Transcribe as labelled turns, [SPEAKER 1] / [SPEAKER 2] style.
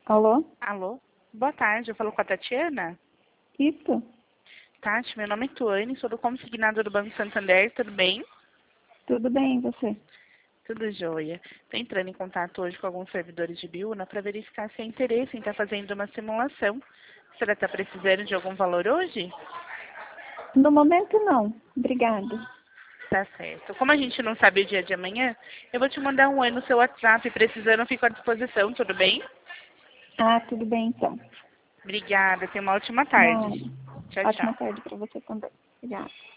[SPEAKER 1] Alô?
[SPEAKER 2] Alô? Boa tarde, eu falo com a Tatiana?
[SPEAKER 1] Isso?
[SPEAKER 2] Tati, meu nome é Tuane, sou do consignado do Banco Santander, tudo bem?
[SPEAKER 1] Tudo bem, e você?
[SPEAKER 2] Tudo jóia. Estou entrando em contato hoje com alguns servidores de Biúna para verificar se há interesse em estar fazendo uma simulação. A senhora está precisando de algum valor hoje?
[SPEAKER 1] No momento, não. Obrigada.
[SPEAKER 2] Tá certo. Como a gente não sabe o dia de amanhã, eu vou te mandar um oi no seu WhatsApp. Precisando, eu fico à disposição, tudo bem?
[SPEAKER 1] Ah, tudo bem, então.
[SPEAKER 2] Obrigada, tenha uma ótima tarde.
[SPEAKER 1] Nada.
[SPEAKER 2] Tchau,
[SPEAKER 1] Ótima
[SPEAKER 2] tchau.
[SPEAKER 1] tarde para você também. Obrigada.